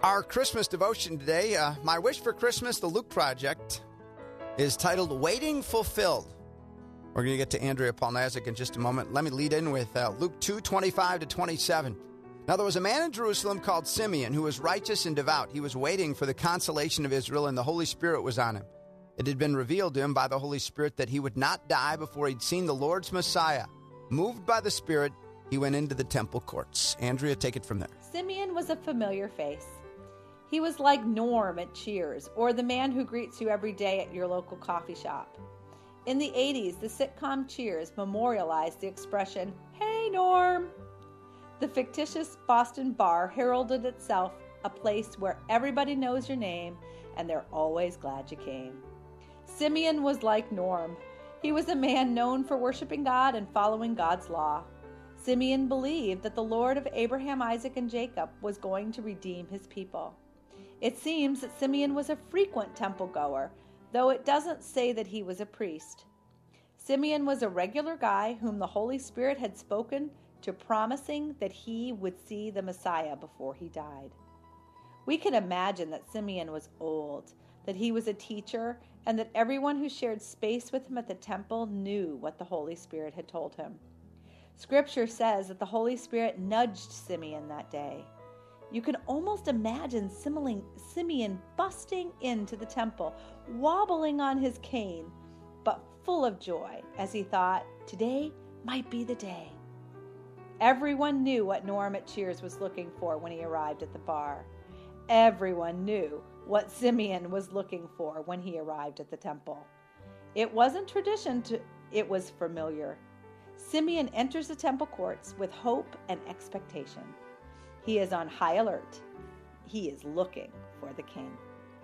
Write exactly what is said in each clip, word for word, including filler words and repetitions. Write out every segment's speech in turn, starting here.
Our Christmas devotion today, uh, My Wish for Christmas, the Luke Project, is titled Waiting Fulfilled. We're going to get to Andrea Polnazik in just a moment. Let me lead in with uh, Luke two, twenty-five to twenty-seven. Now there was a man in Jerusalem called Simeon who was righteous and devout. He was waiting for the consolation of Israel, and the Holy Spirit was on him. It had been revealed to him by the Holy Spirit that he would not die before he'd seen the Lord's Messiah. Moved by the Spirit, he went into the temple courts. Andrea, take it from there. Simeon was a familiar face. He was like Norm at Cheers, or the man who greets you every day at your local coffee shop. In the eighties, the sitcom Cheers memorialized the expression, "Hey, Norm." The fictitious Boston bar heralded itself a place where everybody knows your name and they're always glad you came. Simeon was like Norm. He was a man known for worshiping God and following God's law. Simeon believed that the Lord of Abraham, Isaac, and Jacob was going to redeem his people. It seems that Simeon was a frequent temple goer, though it doesn't say that he was a priest. Simeon was a regular guy whom the Holy Spirit had spoken to, promising that he would see the Messiah before he died. We can imagine that Simeon was old, that he was a teacher, and that everyone who shared space with him at the temple knew what the Holy Spirit had told him. Scripture says that the Holy Spirit nudged Simeon that day. You can almost imagine Simeon busting into the temple, wobbling on his cane, but full of joy as he thought, today might be the day. Everyone knew what Norm at Cheers was looking for when he arrived at the bar. Everyone knew what Simeon was looking for when he arrived at the temple. It wasn't tradition, to, it was familiar. Simeon enters the temple courts with hope and expectation. He is on high alert. He is looking for the king.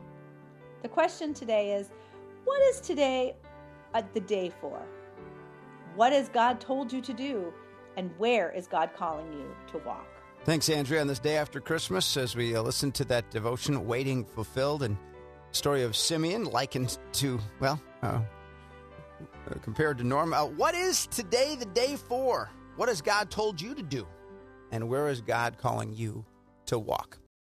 The question today is, what is today uh, the day for? What has God told you to do? And where is God calling you to walk? Thanks, Andrea. On this day after Christmas, as we uh, listen to that devotion, Waiting Fulfilled, and story of Simeon likened to, well, uh, uh, compared to Norm. Uh, what is today the day for? What has God told you to do? And where is God calling you to walk?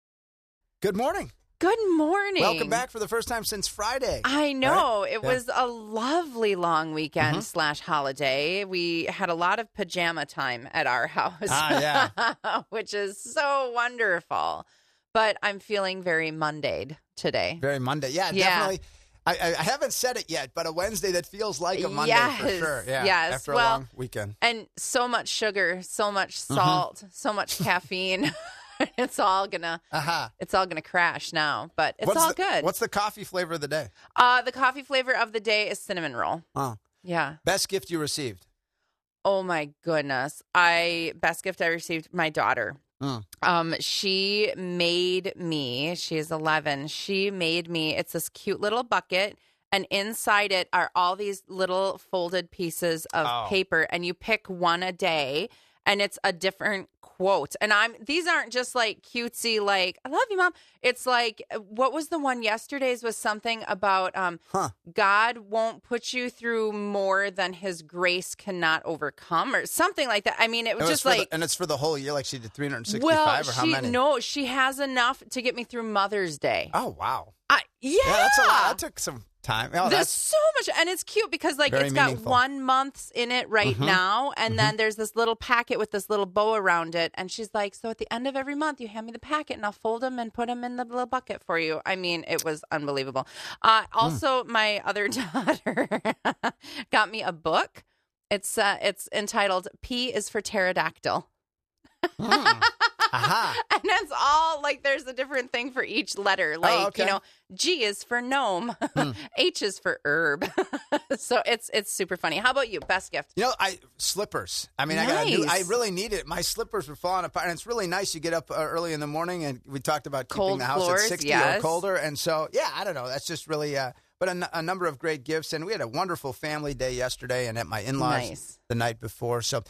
Good morning. Good morning. Welcome back for the first time since Friday. I know. Right? It Yeah. was a lovely long weekend Mhm. slash holiday. We had a lot of pajama time at our house, Ah, yeah. which is so wonderful. But I'm feeling very Monday'd today. Very Monday. Yeah, Yeah. definitely. I, I haven't said it yet, but a Wednesday that feels like a Monday Yes, for sure. Yeah, yes. after a Well, long weekend. And so much sugar, so much salt, so much caffeine. It's all gonna, Uh-huh. it's all gonna crash now. But it's What's all the, good. What's the coffee flavor of the day? Uh, the coffee flavor of the day is cinnamon roll. Oh, Yeah. best gift you received? Oh my goodness. I best gift I received, my daughter. Mm. Um, she made me, she is eleven. She made me, it's this cute little bucket, and inside it are all these little folded pieces of Oh. paper, and you pick one a day, and it's a different quote. And I'm these aren't just like cutesy, like, I love you, Mom. It's like, what was the one yesterday's was something about um Huh. God won't put you through more than his grace cannot overcome, or something like that. I mean, it was It was just for like the, and it's for the whole year, like she did three hundred sixty-five well, or how she many? no, she has enough to get me through Mother's Day. Oh, wow. I, yeah, Yeah, that's a lot. That took some time. Oh, There's that's so much, and it's cute because like Very it's got meaningful. one month's in it right Mhm. now, and then there's this little packet with this little bow around it, and she's like, "So at the end of every month, you hand me the packet, and I'll fold them and put them in the little bucket for you." I mean, it was unbelievable. Uh, also, my other daughter got me a book. It's uh, it's entitled "P is for Pterodactyl." Mm. Aha. And that's all, like, there's a different thing for each letter. Like, okay. you know, G is for gnome. Hmm. H is for herb. So it's it's super funny. How about you? Best gift? You know, I slippers. I mean, I got a new, I Nice. really need it. My slippers were falling apart, and it's really nice. You get up uh, early in the morning, and we talked about keeping Cold the house floors, at sixty yes. or colder, and so yeah, I don't know. That's just really, uh, but a, n- a number of great gifts, and we had a wonderful family day yesterday, and at my in-laws Nice. the night before. So,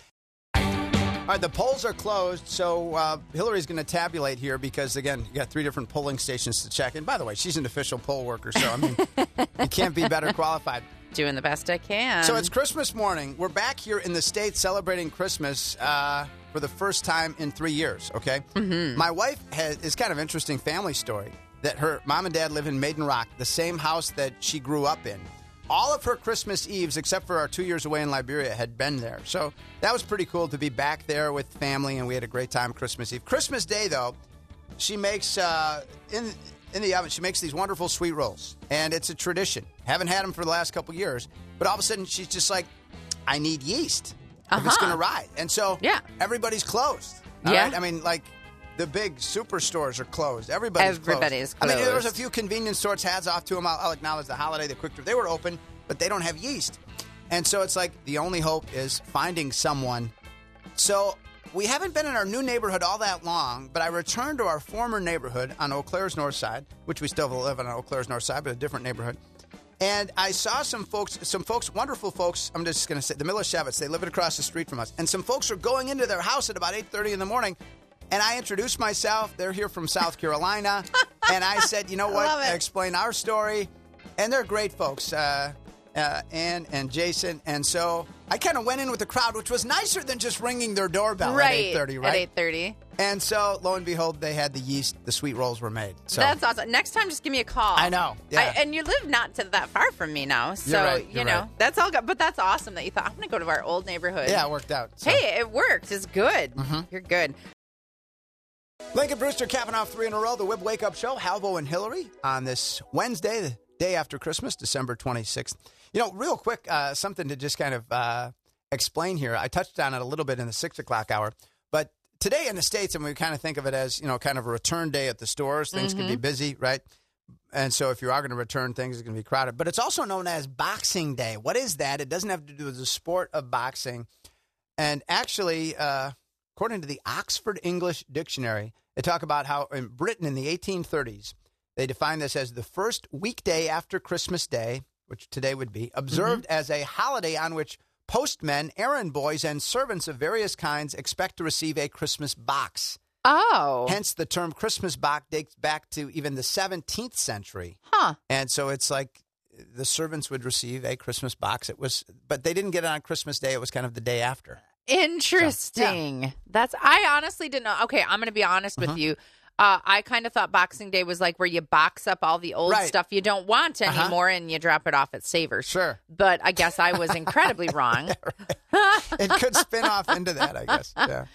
all right, the polls are closed, so uh, Hillary's going to tabulate here because again, you got three different polling stations to check. And by the way, she's an official poll worker, so I mean, you can't be better qualified. Doing the best I can. So it's Christmas morning. We're back here in the States celebrating Christmas. Uh, for the first time in three years, okay? Mm-hmm. My wife has, is kind of an interesting family story that her mom and dad live in Maiden Rock, the same house that she grew up in. All of her Christmas Eves, except for our two years away in Liberia, had been there. So that was pretty cool to be back there with family, and we had a great time Christmas Eve. Christmas Day, though, she makes, uh, in in the oven, she makes these wonderful sweet rolls, and it's a tradition. Haven't had them for the last couple years, but all of a sudden she's just like, I need yeast uh-huh. if it's going to ride. And so yeah. everybody's closed. All yeah. right? I mean, like, the big superstores are closed. Everybody's, Everybody's closed. closed. I mean, there was a few convenience stores, hats off to them. I'll, I'll acknowledge the holiday, the quick trip. They were open, but they don't have yeast. And so it's like the only hope is finding someone. So we haven't been in our new neighborhood all that long, but I returned to our former neighborhood on Eau Claire's north side, which we still live on Eau Claire's north side, but a different neighborhood. And I saw some folks, some folks, wonderful folks, I'm just going to say, the Milishevitz, they live across the street from us. And some folks are going into their house at about eight thirty in the morning. And I introduced myself. They're here from South Carolina. And I said, you know what? I love it. I explained our story. And they're great folks, uh, uh, Ann and Jason. And so I kind of went in with the crowd, which was nicer than just ringing their doorbell right. at eight thirty, right? At eight thirty. And so, lo and behold, they had the yeast. The sweet rolls were made. So That's awesome. Next time, just give me a call. I know. Yeah. I, and you live not to that far from me now. So, You're right, you you're know, right. that's all good. But that's awesome that you thought, I'm going to go to our old neighborhood. Yeah, it worked out. So. Hey, it worked. It's good. Mm-hmm. You're good. Lincoln Brewster capping off three in a row. The Wib Wake Up Show. Halvo and Hillary on this Wednesday, the day after Christmas, December twenty-sixth. You know, real quick, uh, something to just kind of uh, explain here. I touched on it a little bit in the six o'clock hour, but today in the States, and we kind of think of it as, you know, kind of a return day at the stores. Things Mm-hmm. can be busy, right? And so if you are going to return things, it's going to be crowded. But it's also known as Boxing Day. What is that? It doesn't have to do with the sport of boxing. And actually, uh, according to the Oxford English Dictionary, they talk about how in Britain in the eighteen thirties, they define this as the first weekday after Christmas Day, which today would be, observed mm-hmm. as a holiday on which postmen, errand boys, and servants of various kinds expect to receive a Christmas box. Oh. Hence, the term Christmas box dates back to even the seventeenth century. Huh. And so it's like the servants would receive a Christmas box. It was, but they didn't get it on Christmas Day. It was kind of the day after. Interesting. So, yeah. That's, I honestly didn't know. Okay, I'm going to be honest Uh-huh. with you. Uh, I kind of thought Boxing Day was like where you box up all the old Right. stuff you don't want Uh-huh. anymore and you drop it off at Savers. Sure. But I guess I was incredibly wrong. It could spin off into that, I guess. Yeah.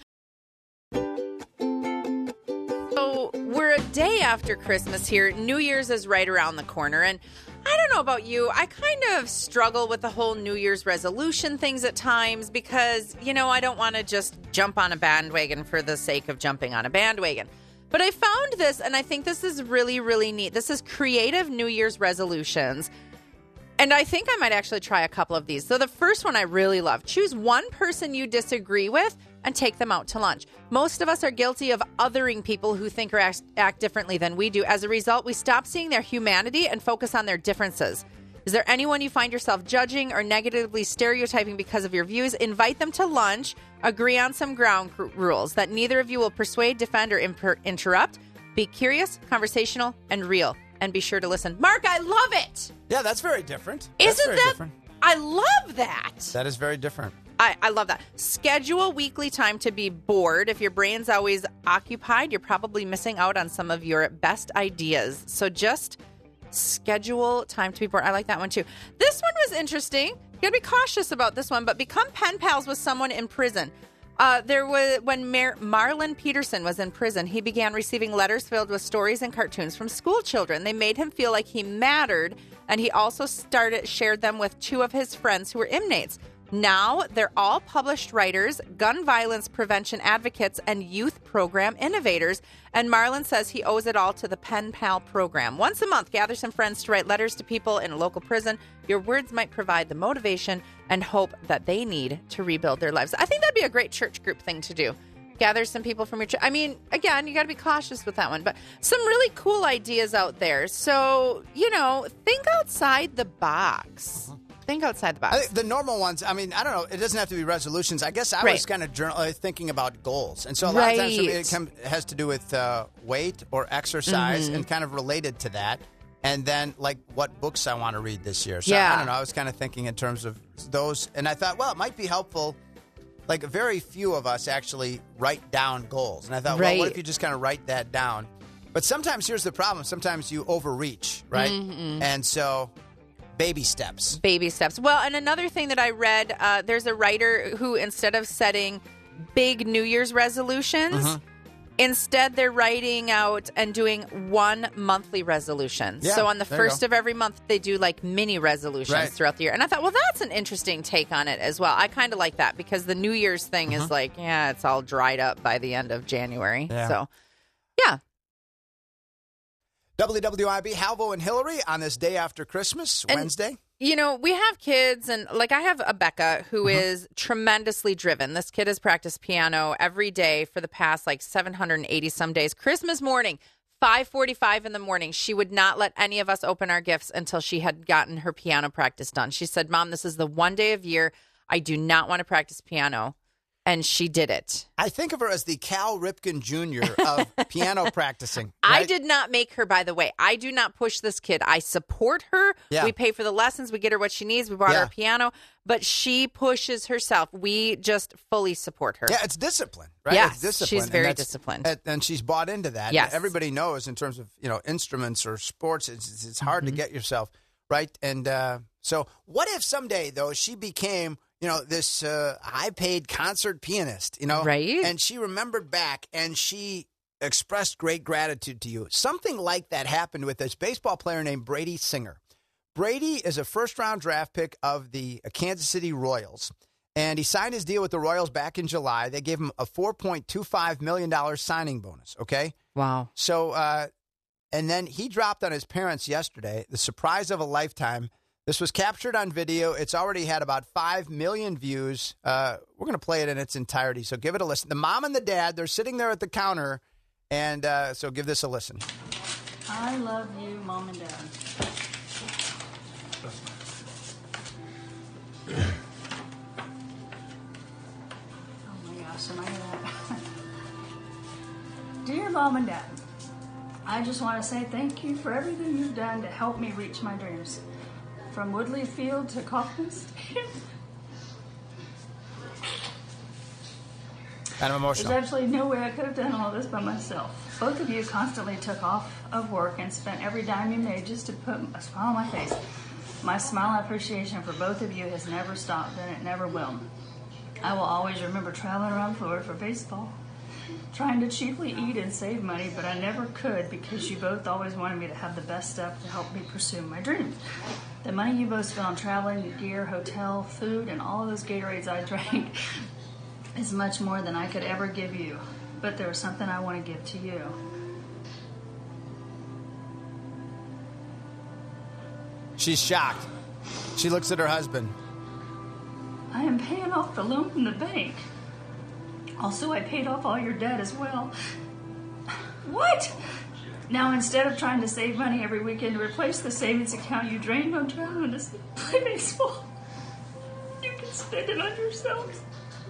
So we're a day after Christmas here. New Year's is right around the corner. And I don't know about you. I kind of struggle with the whole New Year's resolution things at times because, you know, I don't want to just jump on a bandwagon for the sake of jumping on a bandwagon. But I found this, and I think this is really, really neat. This is creative New Year's resolutions. And I think I might actually try a couple of these. So the first one I really love. Choose one person you disagree with and take them out to lunch. Most of us are guilty of othering people who think or act, act differently than we do. As a result, we stop seeing their humanity and focus on their differences. Is there anyone you find yourself judging or negatively stereotyping because of your views? Invite them to lunch. Agree on some ground c- rules that neither of you will persuade, defend, or imper- interrupt. Be curious, conversational, and real. And be sure to listen. Mark, I love it. Yeah, that's very different. That's Isn't very that? different. I love that. That is very different. I, I love that. Schedule weekly time to be bored. If your brain's always occupied, you're probably missing out on some of your best ideas. So just schedule time to be bored. I like that one too. This one was interesting. You gotta be cautious about this one, but become pen pals with someone in prison. Uh, there was when Mar- Marlon Peterson was in prison, he began receiving letters filled with stories and cartoons from school children. They made him feel like he mattered, and he also started shared them with two of his friends who were inmates. Now they're all published writers, gun violence prevention advocates, and youth program innovators. And Marlon says he owes it all to the Pen Pal program. Once a month, gather some friends to write letters to people in a local prison. Your words might provide the motivation and hope that they need to rebuild their lives. I think that'd be a great church group thing to do. Gather some people from your church. I mean, again, you got to be cautious with that one, but some really cool ideas out there. So, you know, think outside the box. Think outside the box. I think the normal ones, I mean, I don't know. It doesn't have to be resolutions. I guess I Right. was kind of journal, uh, thinking about goals. And so a lot of times Right. it come, has to do with uh, weight or exercise Mm-hmm. and kind of related to that. And then, like, what books I want to read this year. So, Yeah. I don't know. I was kind of thinking in terms of those. And I thought, well, it might be helpful like very few of us actually write down goals. And I thought, Right. well, what if you just kind of write that down? But sometimes here's the problem. Sometimes you overreach, right? Mm-mm. And so baby steps. Baby steps. Well, and another thing that I read, uh, there's a writer who, instead of setting big New Year's resolutions, Mhm. instead they're writing out and doing one monthly resolution. Yeah, so on the there you first go. of every month, they do like mini resolutions Right. throughout the year. And I thought, well, that's an interesting take on it as well. I kind of like that because the New Year's thing is like, yeah, it's all dried up by the end of January. Yeah. So, yeah. W W I B, Halvo and Hillary on this day after Christmas, And- Wednesday. You know, we have kids, and like I have a Becca who Mhm. is tremendously driven. This kid has practiced piano every day for the past like seven hundred eighty some days. Christmas morning, five forty-five in the morning, she would not let any of us open our gifts until she had gotten her piano practice done. She said, Mom, this is the one day of year I do not want to practice piano. And she did it. I think of her as the Cal Ripken Junior of piano practicing. I right? did not make her, by the way. I do not push this kid. I support her. Yeah. We pay for the lessons. We get her what she needs. We bought Yeah. her a piano. But she pushes herself. We just fully support her. Yeah, it's discipline, right? Yes, it's discipline. she's and very that's- disciplined. And, and she's bought into that. Yes. Everybody knows in terms of, you know, instruments or sports, it's, it's- it's hard Mhm. to get yourself, right? And uh, so what if someday, though, she became, you know, this uh, high-paid concert pianist, you know? Right. And she remembered back and she expressed great gratitude to you. Something like that happened with this baseball player named Brady Singer. Brady is a first-round draft pick of the Kansas City Royals, and he signed his deal with the Royals back in July. They gave him a four point two five million dollars signing bonus, okay? Wow. So, uh, and then he dropped on his parents yesterday, the surprise of a lifetime. This was captured on video. It's already had about five million views. Uh, we're going to play it in its entirety, so give it a listen. The mom and the dad, they're sitting there at the counter, and uh, so give this a listen. I love you, Mom and Dad. Oh my gosh, am I gonna... Dear Mom and Dad, I just want to say thank you for everything you've done to help me reach my dreams. From Woodley Field to Kaufman Stadium. Kind of There's emotional. absolutely no way I could have done all this by myself. Both of you constantly took off of work and spent every dime you made just to put a smile on my face. My smile and appreciation for both of you has never stopped, and it never will. I will always remember traveling around Florida for baseball, trying to cheaply eat and save money, but I never could because you both always wanted me to have the best stuff to help me pursue my dreams. The money you both spent on traveling, gear, hotel, food, and all of those Gatorades I drank is much more than I could ever give you. But there was something I want to give to you. She's shocked. She looks at her husband. I am paying off the loan from the bank. Also, I paid off all your debt as well. What? Now, instead of trying to save money every weekend to replace the savings account you drained on traveling to play baseball, you can spend it on yourselves.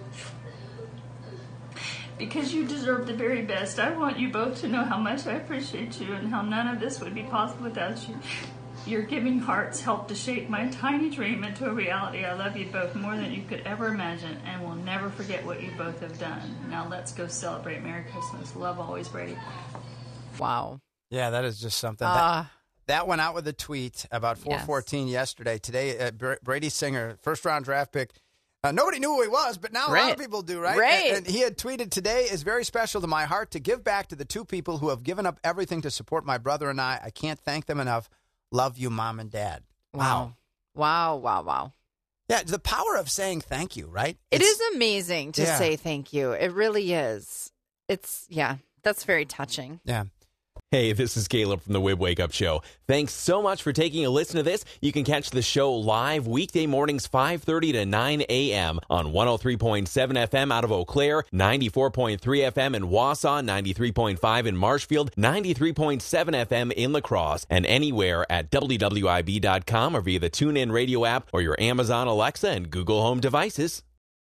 Because you deserve the very best, I want you both to know how much I appreciate you and how none of this would be possible without you. Your giving hearts helped to shape my tiny dream into a reality. I love you both more than you could ever imagine and will never forget what you both have done. Now let's go celebrate. Merry Christmas. Love always, Brady. Wow. Yeah, that is just something. that, Uh, that went out with a tweet about four fourteen yesterday. Today, uh, Br- Brady Singer, first-round draft pick. Uh, nobody knew who he was, but now a lot Right. of people do, right? Right. And, and he had tweeted, today is very special to my heart to give back to the two people who have given up everything to support my brother and I. I can't thank them enough. Love you, Mom and Dad. wow. Wow. Wow. Wow. Yeah, the power of saying thank you, right? It It's- is amazing to Yeah. say thank you. It really is. It's, yeah, that's very touching. Yeah. Hey, this is Caleb from the Wib Wake Up Show. Thanks so much for taking a listen to this. You can catch the show live weekday mornings five thirty to nine a.m. on one oh three point seven F M out of Eau Claire, ninety-four point three F M in Wausau, ninety-three point five in Marshfield, ninety-three point seven F M in La Crosse, and anywhere at W W I B dot com or via the TuneIn Radio app or your Amazon Alexa and Google Home devices.